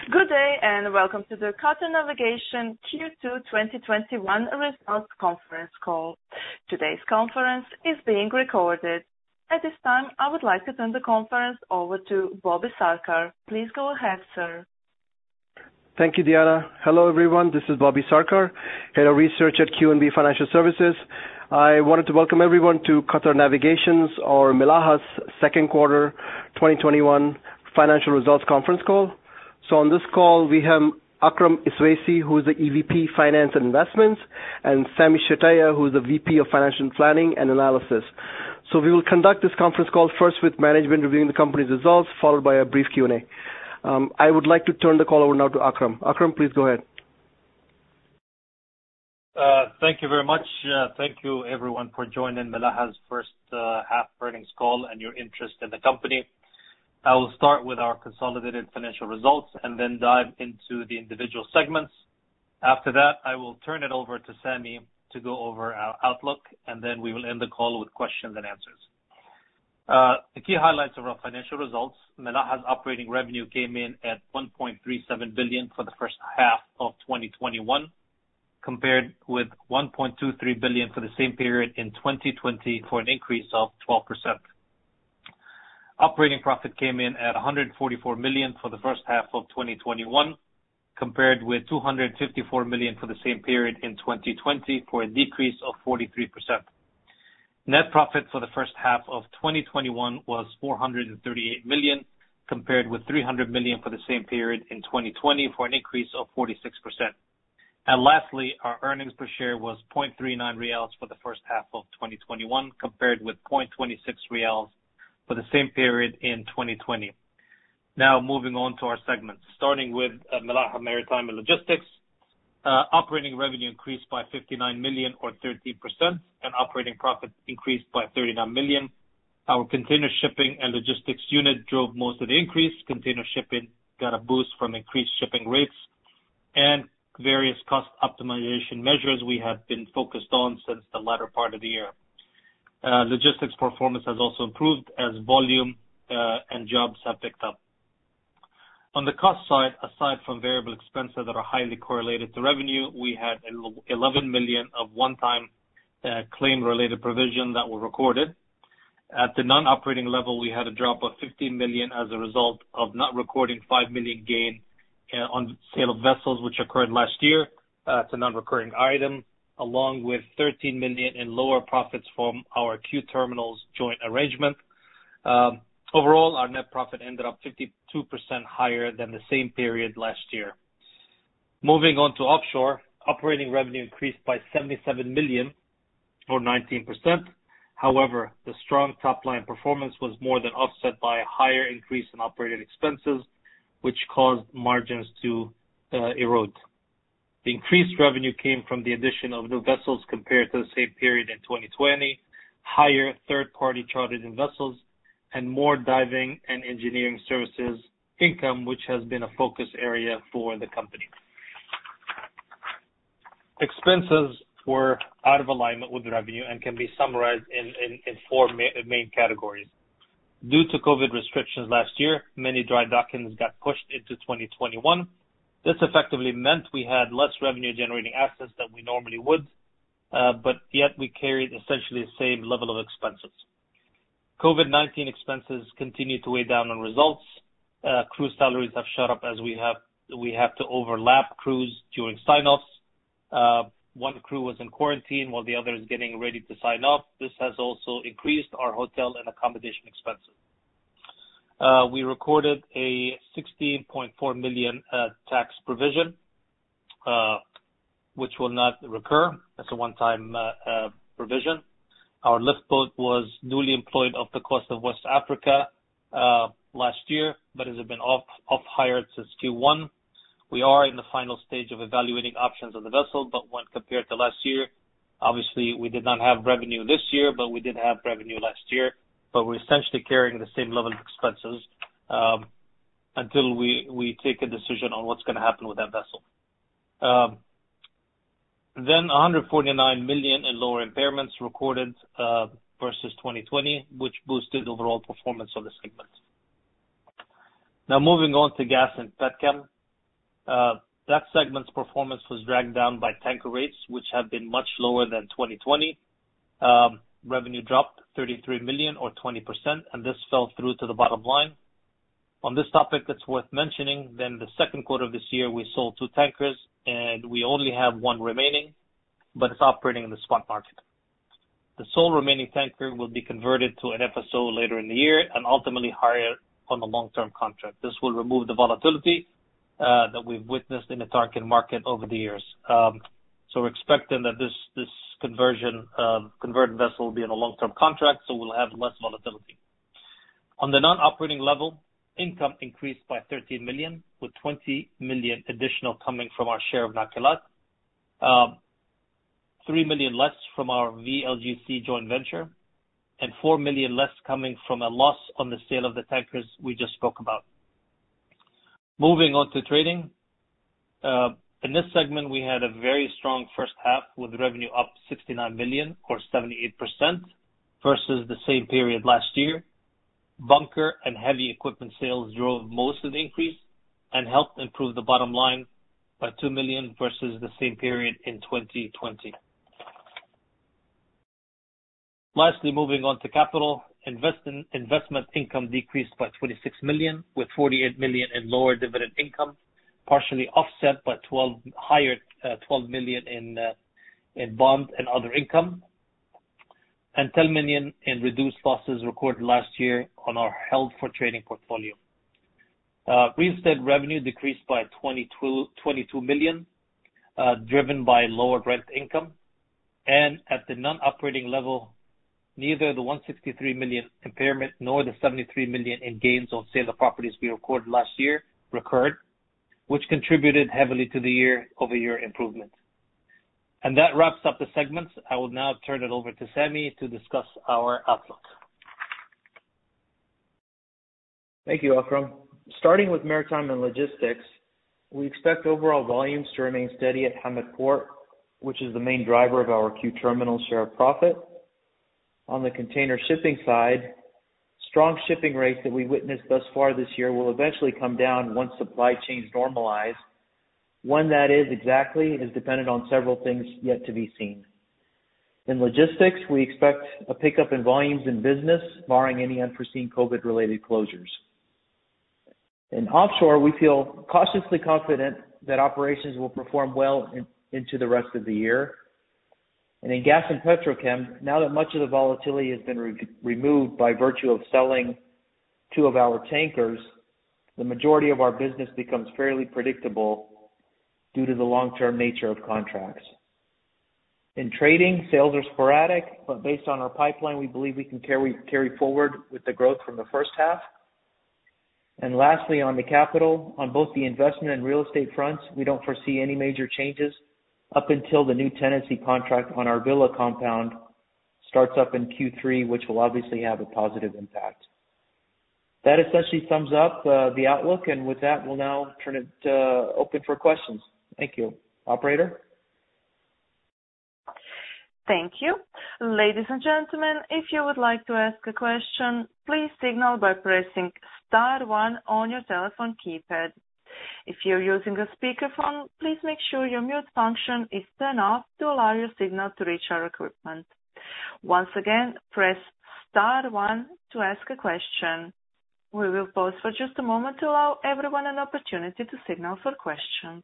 Good day and welcome to the Qatar Navigation Q2 2021 results conference call. Today's conference is being recorded. At this time, I would like to turn the conference over to Bobby Sarkar. Please go ahead, sir. Thank you, Diana. Hello, everyone. This is Bobby Sarkar, Head of Research at QNB Financial Services. I wanted to welcome everyone to Qatar Navigation's or Milaha's second quarter 2021 financial results conference call. So on this call, we have Akram Iswaisi, who is the EVP Finance and Investments, and Sami Shataya, who is the VP of Financial Planning and Analysis. So we will conduct this conference call first with management reviewing the company's results, followed by a brief Q&A. I would like to turn the call over now to Akram. Akram, please go ahead. Thank you very much. Thank you, everyone, for joining Milaha's first half earnings call and your interest in the company. I will start with our consolidated financial results and then dive into the individual segments. After that, I will turn it over to Sami to go over our outlook, and then we will end the call with questions and answers. The key highlights of our financial results: Milaha's operating revenue came in at 1.37 billion for the first half of 2021, compared with 1.23 billion for the same period in 2020, for an increase of 12%. Operating profit came in at 144 million for the first half of 2021, compared with 254 million for the same period in 2020, for a decrease of 43%. Net profit for the first half of 2021 was 438 million, compared with 300 million for the same period in 2020, for an increase of 46%. And lastly, our earnings per share was 0.39 riyals for the first half of 2021, compared with 0.26 riyals for the same period in 2020. Now moving on to our segments, starting with Milaha Maritime and Logistics. Operating revenue increased by 59 million or 13%, and operating profit increased by 39 million. Our container shipping and logistics unit drove most of the increase. Container shipping got a boost from increased shipping rates and various cost optimization measures we have been focused on since the latter part of the year. Logistics performance has also improved as volume and jobs have picked up. On the cost side, aside from variable expenses that are highly correlated to revenue, we had 11 million of one-time claim-related provision that were recorded. At the non-operating level, we had a drop of 15 million as a result of not recording 5 million gain on sale of vessels, which occurred last year. It's a non-recurring item, along with 13 million in lower profits from our QTerminals joint arrangement. Overall, our net profit ended up 52% higher than the same period last year. Moving on to offshore, operating revenue increased by 77 million or 19%. However, the strong top-line performance was more than offset by a higher increase in operating expenses, which caused margins to erode. The increased revenue came from the addition of new vessels compared to the same period in 2020, higher third-party chartered-in vessels, and more diving and engineering services income, which has been a focus area for the company. Expenses were out of alignment with revenue and can be summarized in four main categories. Due to COVID restrictions last year, many dry dockings got pushed into 2021. This effectively meant we had less revenue-generating assets than we normally would, but yet we carried essentially the same level of expenses. COVID-19 expenses continue to weigh down on results. Crew salaries have shot up as we have to overlap crews during sign-offs. One crew was in quarantine while the other is getting ready to sign off. This has also increased our hotel and accommodation expenses. We recorded a 16.4 million tax provision, which will not recur. That's a one-time provision. Our lift boat was newly employed off the coast of West Africa last year, but has been off-hired since Q1. We are in the final stage of evaluating options on the vessel, but when compared to last year, obviously we did not have revenue this year, but we did have revenue last year. But we're essentially carrying the same level of expenses until we take a decision on what's going to happen with that vessel. Then 149 million in lower impairments recorded versus 2020, which boosted overall performance of the segment. Now moving on to gas and petchem. That segment's performance was dragged down by tanker rates, which have been much lower than 2020. Revenue dropped 33 million or 20%, and this fell through to the bottom line. On this topic, it's worth mentioning, then the second quarter of this year, we sold 2 tankers, and we only have 1 remaining, but it's operating in the spot market. The sole remaining tanker will be converted to an FSO later in the year and ultimately hired on a long-term contract. This will remove the volatility that we've witnessed in the tanker market over the years. So we're expecting that this converted vessel will be on a long-term contract, so we'll have less volatility. On the non-operating level, income increased by 13 million, with 20 million additional coming from our share of Nakilat, 3 million less from our VLGC joint venture, and 4 million less coming from a loss on the sale of the tankers we just spoke about. Moving on to trading. In this segment, we had a very strong first half with revenue up 69 million or 78% versus the same period last year. Bunker and heavy equipment sales drove most of the increase and helped improve the bottom line by 2 million versus the same period in 2020. Lastly, moving on to capital. Investment income decreased by 26 million, with 48 million in lower dividend income, partially offset by 12 million in bond and other income, and 10 million in reduced losses recorded last year on our held for trading portfolio. Real estate revenue decreased by 22 million, driven by lower rent income. And at the non-operating level, neither the 163 million impairment nor the 73 million in gains on sale of properties we recorded last year recurred, which contributed heavily to the year-over-year improvement. And that wraps up the segments. I will now turn it over to Sami to discuss our outlook. Thank you, Akram. Starting with maritime and logistics, we expect overall volumes to remain steady at Hamad Port, which is the main driver of our QTerminals share of profit. On the container shipping side, strong shipping rates that we witnessed thus far this year will eventually come down once supply chains normalize. When that is exactly is dependent on several things yet to be seen. In logistics, we expect a pickup in volumes in business, barring any unforeseen COVID-related closures. In offshore, we feel cautiously confident that operations will perform well into the rest of the year. And in gas and petrochem, now that much of the volatility has been removed by virtue of selling 2 of our tankers, the majority of our business becomes fairly predictable due to the long-term nature of contracts. In trading, sales are sporadic, but based on our pipeline, we believe we can carry forward with the growth from the first half. And lastly, on the capital, on both the investment and real estate fronts, we don't foresee any major changes up until the new tenancy contract on our villa compound starts up in Q3, which will obviously have a positive impact. That essentially sums up the outlook, and with that, we'll now turn it open for questions. Thank you. Operator? Thank you. Ladies and gentlemen, if you would like to ask a question, please signal by pressing *1 on your telephone keypad. If you're using a speakerphone, please make sure your mute function is turned off to allow your signal to reach our equipment. Once again, press *1 to ask a question. We will pause for just a moment to allow everyone an opportunity to signal for questions.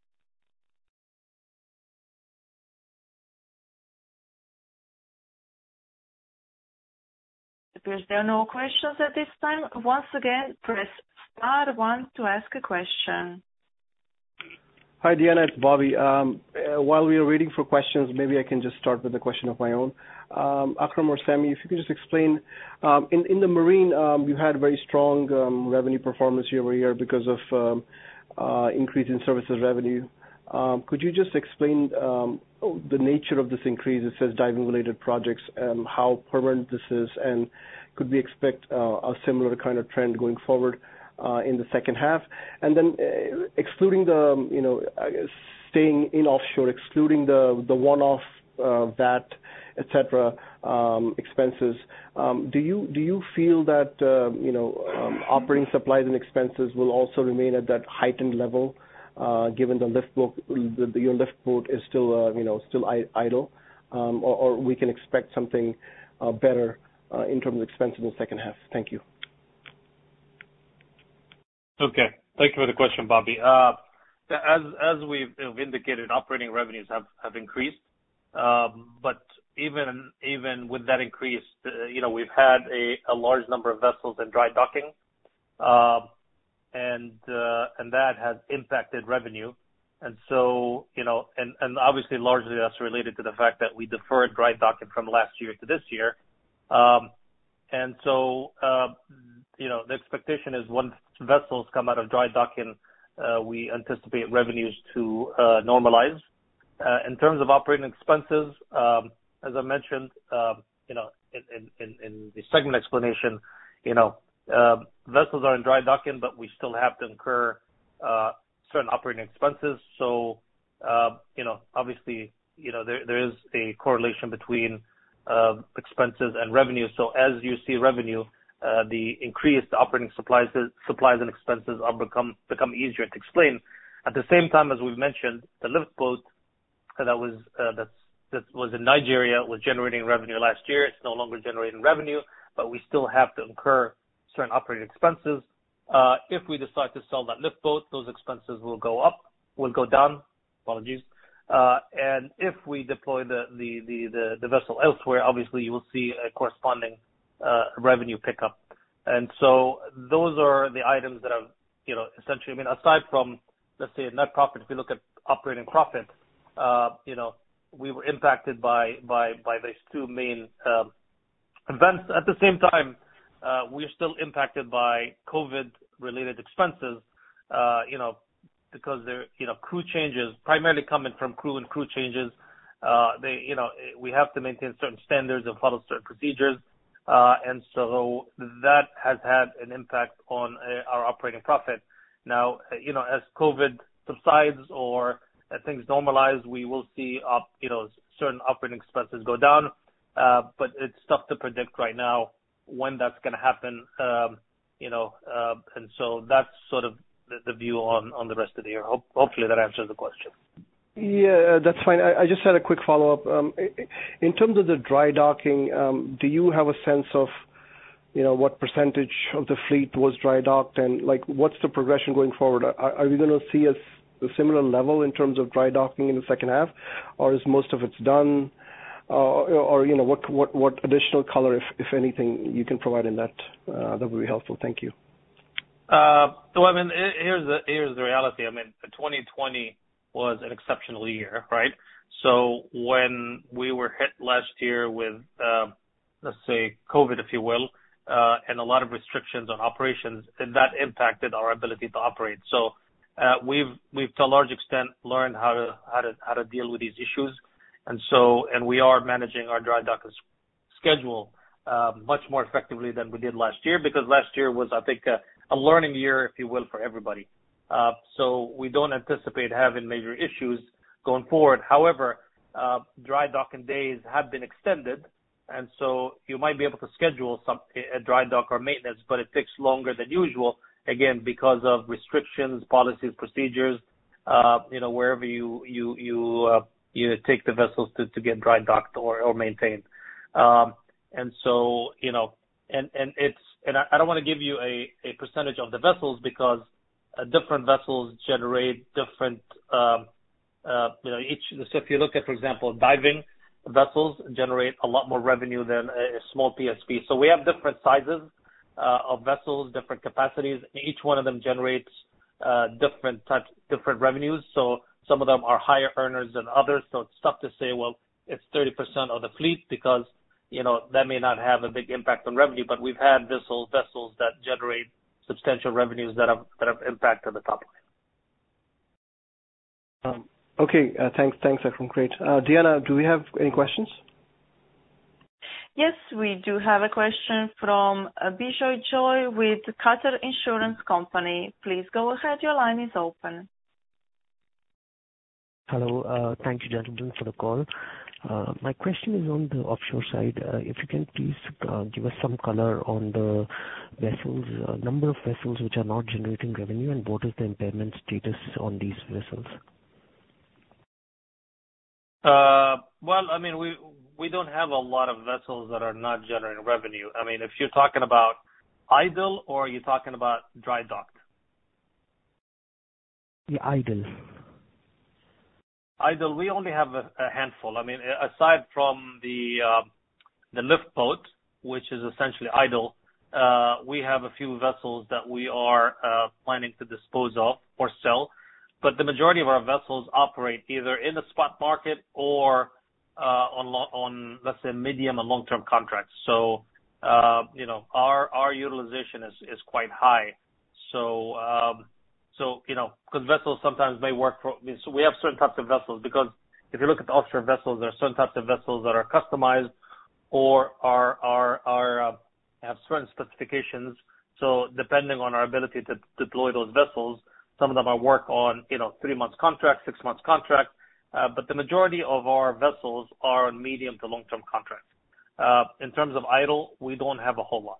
It appears there are no questions at this time. Once again, press *1 to ask a question. Hi, Diana, it's Bobby. While we are waiting for questions, maybe I can just start with a question of my own. Akram or Sami, if you could just explain, in the marine, you had very strong revenue performance year over year because of increase in services revenue. Could you just explain the nature of this increase? It says diving-related projects, how permanent this is, and could we expect a similar kind of trend going forward in the second half? And then excluding staying in offshore, excluding the one-off VAT, etc. Expenses, do you feel that operating supplies and expenses will also remain at that heightened level given the lift boat, your lift boat is still, still idle, or we can expect something better in terms of expenses in the second half? Thank you. Okay. Thank you for the question, Bobby. As we've indicated, operating revenues have increased. But even with that increase, we've had a large number of vessels in dry docking, and that has impacted revenue. And so, and obviously largely that's related to the fact that we deferred dry docking from last year to this year. And so, the expectation is once vessels come out of dry docking, we anticipate revenues to normalize. In terms of operating expenses, as I mentioned, in the segment explanation, vessels are in dry docking, but we still have to incur certain operating expenses. So, obviously, there is a correlation between expenses and revenue. So as you see revenue, the increased operating supplies and expenses become easier to explain. At the same time, as we've mentioned, the lift boat that was in Nigeria was generating revenue last year. It's no longer generating revenue, but we still have to incur certain operating expenses. If we decide to sell that lift boat, those expenses will go down. Apologies. And if we deploy the vessel elsewhere, obviously you will see a corresponding revenue pickup. And so those are the items that have, essentially, aside from, let's say, net profit, if you look at operating profit, we were impacted by these two main events. At the same time, we're still impacted by COVID-related expenses, because crew changes primarily coming from crew and crew changes. We have to maintain certain standards and follow certain procedures. And so that has had an impact on our operating profit. Now, as COVID subsides or as things normalize, we will see certain operating expenses go down. But it's tough to predict right now when that's going to happen. And so that's sort of the view on the rest of the year. Hopefully that answers the question. Yeah, that's fine. I just had a quick follow-up. In terms of the dry docking, do you have a sense of, what percentage of the fleet was dry docked, and what's the progression going forward? Are we going to see a similar level in terms of dry docking in the second half, or is most of it's done? Or what additional color, if anything, you can provide in that would be helpful. Thank you. Here's the reality. 2020 was an exceptional year, right? So when we were hit last year with, let's say, COVID, if you will, and a lot of restrictions on operations, that impacted our ability to operate. So we've to a large extent learned how to deal with these issues, and we are managing our dry dock schedule much more effectively than we did last year, because last year was, I think, a learning year, if you will, for everybody. So we don't anticipate having major issues going forward. However, dry docking days have been extended, and so you might be able to schedule a dry dock or maintenance, but it takes longer than usual, again, because of restrictions, policies, procedures, wherever you take the vessels to get dry docked or maintained. And so, and I don't want to give you a percentage of the vessels, because different vessels generate different, so if you look at, for example, diving vessels generate a lot more revenue than a small PSV. So we have different sizes of vessels, different capacities. Each one of them generates different revenues. So some of them are higher earners than others. So it's tough to say, well, it's 30% of the fleet, because that may not have a big impact on revenue. But we've had vessels that generate substantial revenues that have impacted the top line. Okay, thanks, Akram. Great. Diana, do we have any questions? Yes, we do have a question from Bijoy Joy with Qatar Insurance Company. Please go ahead. Your line is open. Hello. Thank you, gentlemen, for the call. My question is on the offshore side. If you can please give us some color on the vessels, number of vessels which are not generating revenue, and what is the impairment status on these vessels? Well, I mean, we don't have a lot of vessels that are not generating revenue. I mean, if you're talking about idle or are you talking about dry docked? Yeah, idle. Idle, we only have a handful. I mean, aside from the lift boat, which is essentially idle, we have a few vessels that we are planning to dispose of or sell. But the majority of our vessels operate either in the spot market or on let's say medium and long-term contracts. So our utilization is quite high. So because vessels sometimes may work for. So we have certain types of vessels, because if you look at the offshore vessels, there are certain types of vessels that are customized or have certain specifications. So depending on our ability to deploy those vessels, some of them are work on 3 months contract, 6 months contract, but the majority of our vessels are on medium to long-term contracts. In terms of idle, we don't have a whole lot.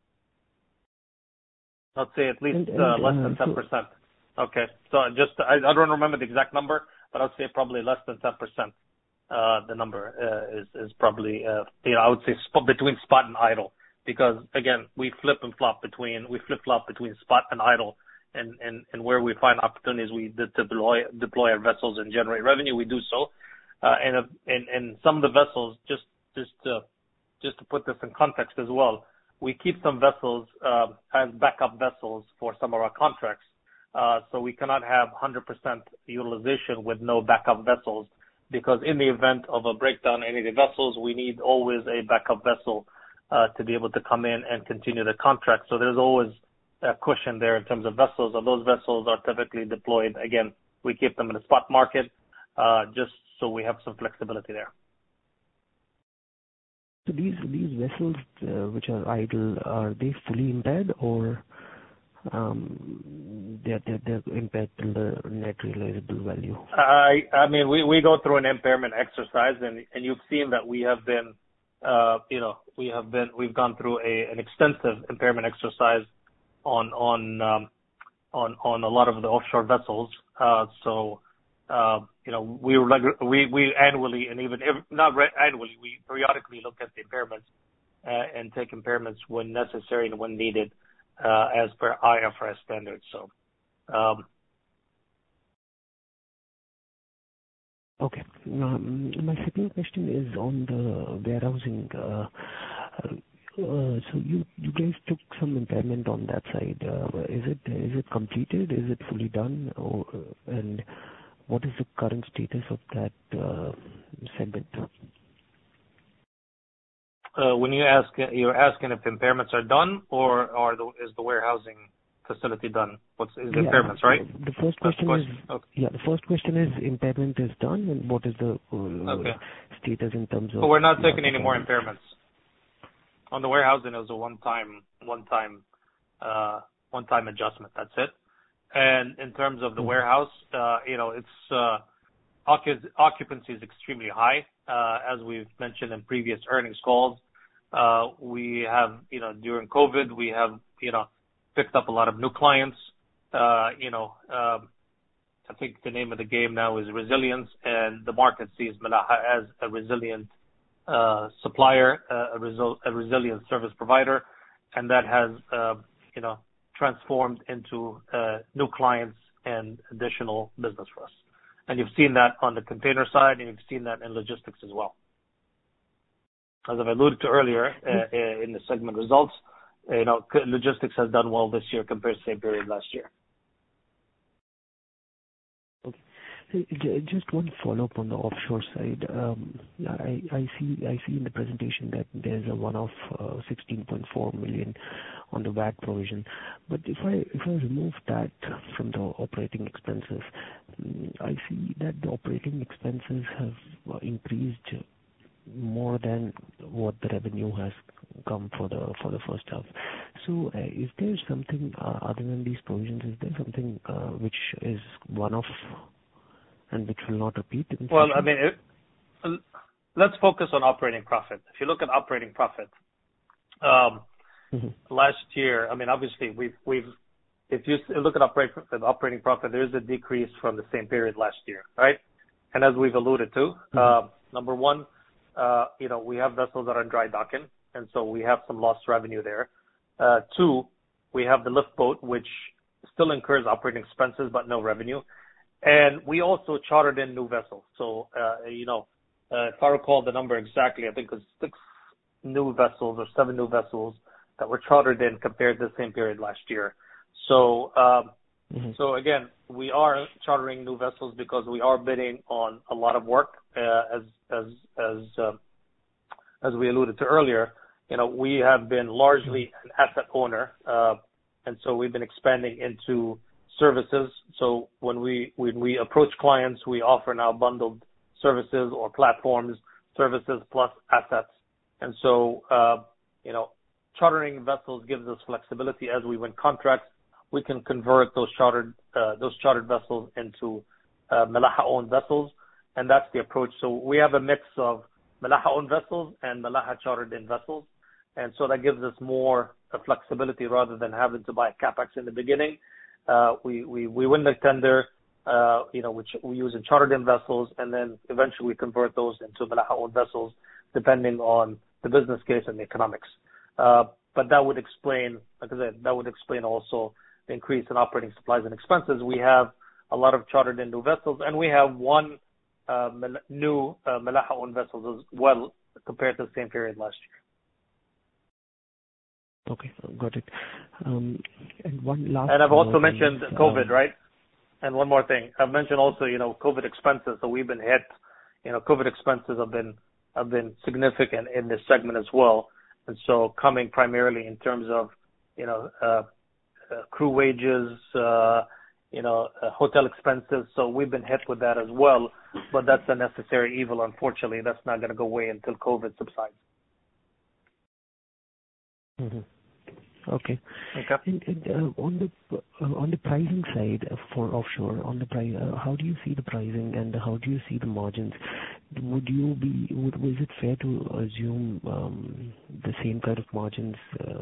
I'd say at least less than 10%. Okay, so I don't remember the exact number, but I'd say probably less than 10%. The number is probably I would say between spot and idle, because again we flip flop between spot and idle, and where we find opportunities we deploy our vessels and generate revenue, we do so. And some of the vessels, just to put this in context as well, we keep some vessels as backup vessels for some of our contracts. So we cannot have 100% utilization with no backup vessels, because in the event of a breakdown in any of the vessels, we need always a backup vessel to be able to come in and continue the contract. So there's always a cushion there in terms of vessels, and those vessels are typically deployed. Again, we keep them in the spot market just so we have some flexibility there. So these vessels which are idle, are they fully impaired, or they're impaired to the net realizable value? I mean, we go through an impairment exercise, and you've seen that we have been, we've gone through an extensive impairment exercise on a lot of the offshore vessels. We annually, and even not annually, we periodically look at the impairments and take impairments when necessary and when needed, as per IFRS standards. So. Okay. My second question is on the warehousing. So you guys took some impairment on that side. Is it completed? Is it fully done? And what is the current status of that segment? When you're asking if impairments are done, or is the warehousing facility done? Is the impairments, right? The first question is the first question is impairment is done, and what is the status in terms of? So we're not taking any more impairments. On the warehousing, it was a one-time adjustment. That's it. And in terms of the warehouse, it's occupancy is extremely high, as we've mentioned in previous earnings calls. We have, during COVID, we have, picked up a lot of new clients. I think the name of the game now is resilience, and the market sees Milaha as a resilient supplier, a resilient service provider, and that has, transformed into new clients and additional business for us. And you've seen that on the container side, and you've seen that in logistics as well. As I've alluded to earlier in the segment results, logistics has done well this year compared to the same period last year. Okay. So just one follow-up on the offshore side. I see in the presentation that there's a one-off 16.4 million on the VAT provision. But if I remove that from the operating expenses, I see that the operating expenses have increased more than what the revenue has come for the first half. So is there something other than these provisions? Is there something which is one-off and which will not repeat in the future? Well, I mean, let's focus on operating profit. If you look at operating profit, last year, I mean, obviously if you look at operating profit, there is a decrease from the same period last year, right? And as we've alluded to, number one, we have vessels that are dry docking, and so we have some lost revenue there. Two, we have the lift boat, which still incurs operating expenses but no revenue. And we also chartered in new vessels. So, if I recall the number exactly, I think it was 6 new vessels or 7 new vessels that were chartered in compared to the same period last year. So, so again, we are chartering new vessels because we are bidding on a lot of work, as we alluded to earlier. We have been largely an asset owner, and so we've been expanding into services. So when we approach clients, we offer now bundled services or platforms, services plus assets. And so, chartering vessels gives us flexibility. As we win contracts, we can convert those chartered vessels into Milaha-owned vessels, and that's the approach. So we have a mix of Milaha-owned vessels and Milaha chartered-in vessels, and so that gives us more flexibility rather than having to buy capex in the beginning. We win the tender, which we use in chartered-in vessels, and then eventually we convert those into Milaha-owned vessels, depending on the business case and the economics. But that would explain, like I said, also the increase in operating supplies and expenses. We have a lot of chartered-in new vessels, and we have one new Milaha-owned vessels as well compared to the same period last year. Okay, got it. And one last. And I've also mentioned COVID, right? And one more thing, I've mentioned also, COVID expenses. So we've been hit. COVID expenses have been significant in this segment as well. And so coming primarily in terms of, crew wages, hotel expenses. So we've been hit with that as well. But that's a necessary evil. Unfortunately, that's not going to go away until COVID subsides. Okay. And on the pricing side for offshore, how do you see the pricing and how do you see the margins? Was it fair to assume the same kind of margins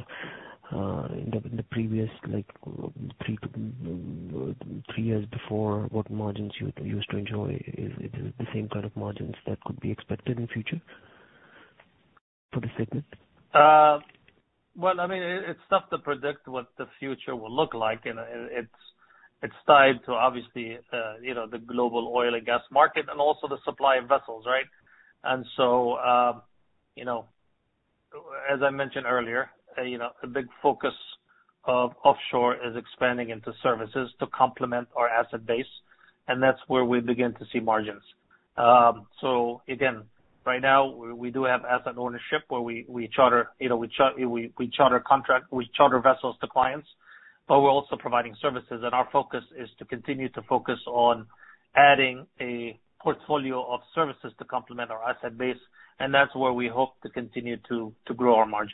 in the previous 3 years before? What margins you used to enjoy? Is it the same kind of margins that could be expected in future for the segment? Well, I mean, it's tough to predict what the future will look like, and it's tied to obviously, the global oil and gas market and also the supply of vessels, right? And so, as I mentioned earlier, a big focus of offshore is expanding into services to complement our asset base, and that's where we begin to see margins. So again, right now we do have asset ownership where we charter vessels to clients, but we're also providing services, and our focus is to continue to focus on adding a portfolio of services to complement our asset base, and that's where we hope to continue to grow our margin.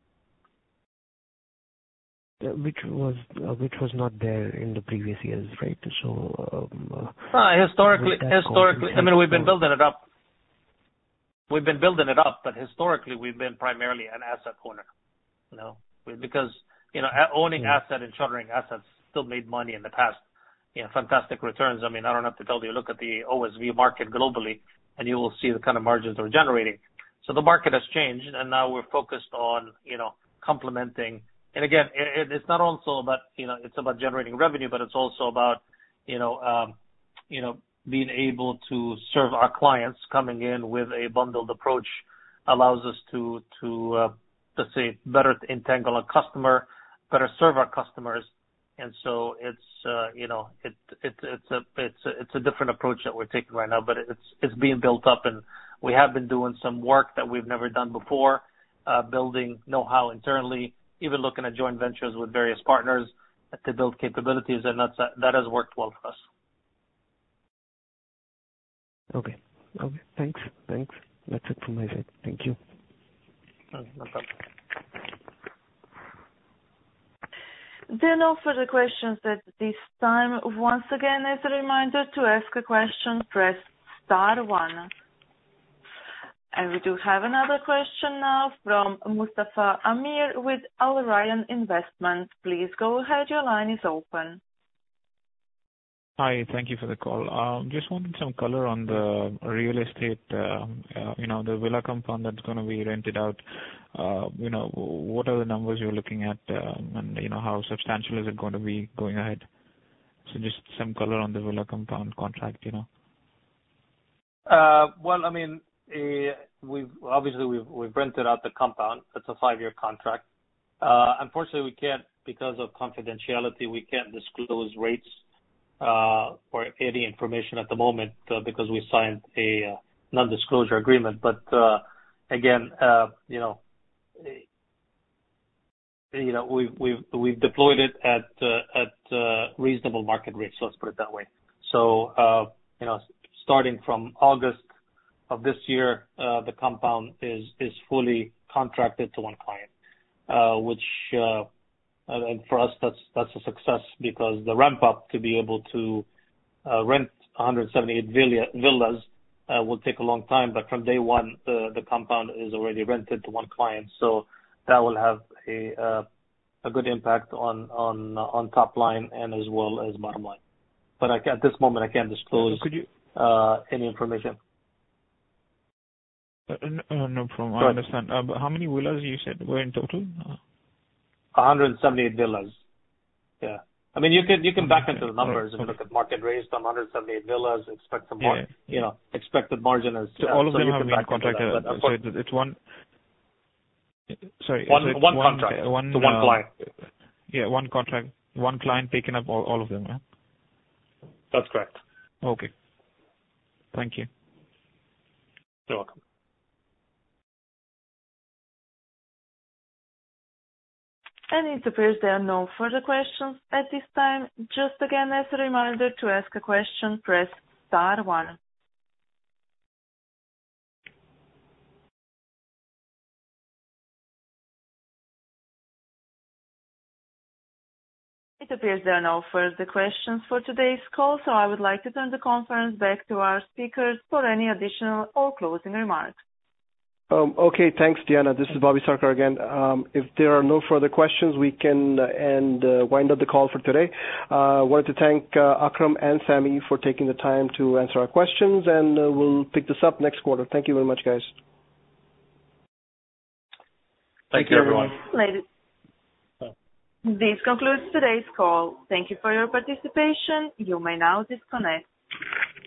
Which was not there in the previous years, right? So historically, I mean, we've been building it up. But historically we've been primarily an asset owner, because owning asset and chartering assets still made money in the past, fantastic returns. I mean, I don't have to tell you, look at the OSV market globally, and you will see the kind of margins we're generating. So the market has changed, and now we're focused on complementing. And again, it's not also about it's about generating revenue, but it's also about being able to serve our clients. Coming in with a bundled approach allows us to let's say better entangle a customer, better serve our customers, and so it's it's a different approach that we're taking right now, but it's being built up, and we have been doing some work that we've never done before, building know-how internally, even looking at joint ventures with various partners to build capabilities, and that has worked well for us. Okay. Thanks. That's it from my side. Thank you. No problem. There are no further questions at this time. Once again, as a reminder, to ask a question, press *1. And we do have another question now from Mustafa Amir with Al Ryan Investment. Please go ahead. Your line is open. Hi, thank you for the call. Just wanted some color on the real estate, the villa compound that's going to be rented out. What are the numbers you're looking at, and how substantial is it going to be going ahead? So just some color on the villa compound contract, We've rented out the compound. It's a 5-year contract. Unfortunately, we can't, because of confidentiality, we can't disclose rates or any information at the moment because we signed a non-disclosure agreement. But we've deployed it at reasonable market rates. Let's put it that way. So starting from August of this year, the compound is fully contracted to one client, which and for us that's a success, because the ramp up to be able to rent 178 villas will take a long time. But from day one, the compound is already rented to one client, so that will have a good impact on top line and as well as bottom line. But at this moment, I can't disclose any information. No problem. I understand. How many villas you said were in total? 178 villas. Yeah. I mean, you can back into the numbers if you look at market rates on 178 villas, expected margin is. So all of them have been contracted. So it's one. Sorry. One contract to one client. Yeah, one contract, one client taking up all of them. Yeah? That's correct. Okay. Thank you. You're welcome. And it appears there are no further questions at this time. Just again, as a reminder, to ask a question, press star 1. It appears there are no further questions for today's call, so I would like to turn the conference back to our speakers for any additional or closing remarks. Okay, thanks, Diana. This is Bobby Sarkar again. If there are no further questions, we can wind up the call for today. I wanted to thank Akram and Sami for taking the time to answer our questions, and we'll pick this up next quarter. Thank you very much, guys. Thank you, everyone. Ladies, this concludes today's call. Thank you for your participation. You may now disconnect.